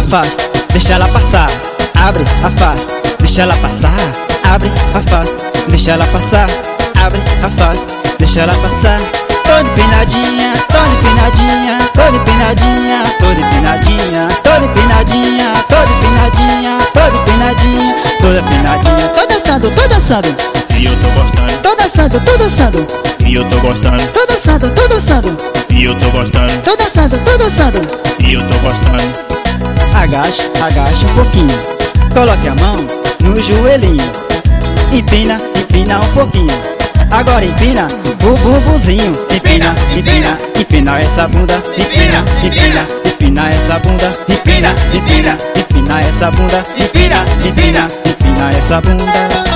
afasta, deixa ela passar. Abre, afasta, deixa ela passar. Abre, afasta, deixa ela passar. Abre, afasta, deixa ela passar. Toda empinadinha, toda empinadinha, toda empinadinha, toda empinadinha, toda empinadinha, toda empinadinha, toda empinadinha, toda empinadinha. Tô dançando, tô dançando, e eu tô gostando. tô dançando, tô dançando, E eu tô gostando. tô dançando, tô dançando, E eu tô gostando. tô dançando, tô dançando. E eu tô gostando. Agacha, agacha um pouquinho. Coloque a mão no joelhinho. Empina, empina um pouquinho. Agora empina o bumbumzinho. Empina, empina, empina essa bunda. Empina, empina, empina essa bunda. Empina, empina, empina essa bunda. Empina, empina, empina essa bunda.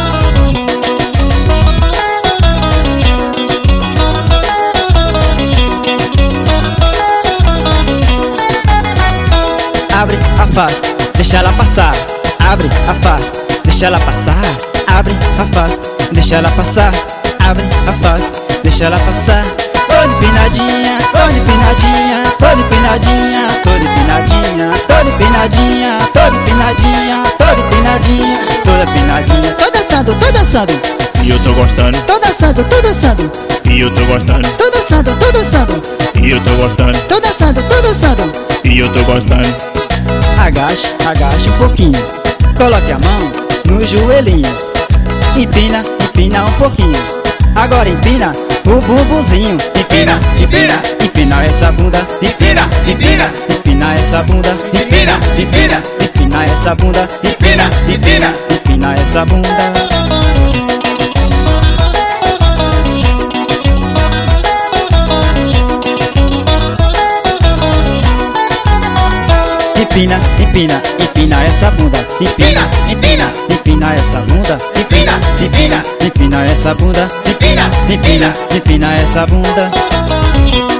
Abre, afasta, deixa ela passar. Abre, afasta, deixa ela passar. Abre, afasta, deixa ela passar. Abre, afasta, deixa ela passar. Toda empinadinha, toda empinadinha, toda empinadinha, toda empinadinha, toda empinadinha, toda empinadinha, toda empinadinha, toda empinadinha. Tô dançando, tô dançando, E eu tô gostando. tô dançando, tô dançando, E eu tô gostando. tô dançando, tô dançando, E eu tô gostando. tô dançando, tô dançando. E eu tô gostando. Agacha, agacha um pouquinho. Coloque a mão no joelhinho. Empina, empina um pouquinho. Agora empina o bumbumzinho. Empina, empina, empina essa bunda. Empina, empina, empina essa bunda. Empina, empina, empina essa bunda. Empina, empina, empina essa bunda. Empina, empina, empina essa bunda. Empina, empina, empina essa bunda. Empina, empina, empina essa bunda. Empina, empina, empina essa bunda.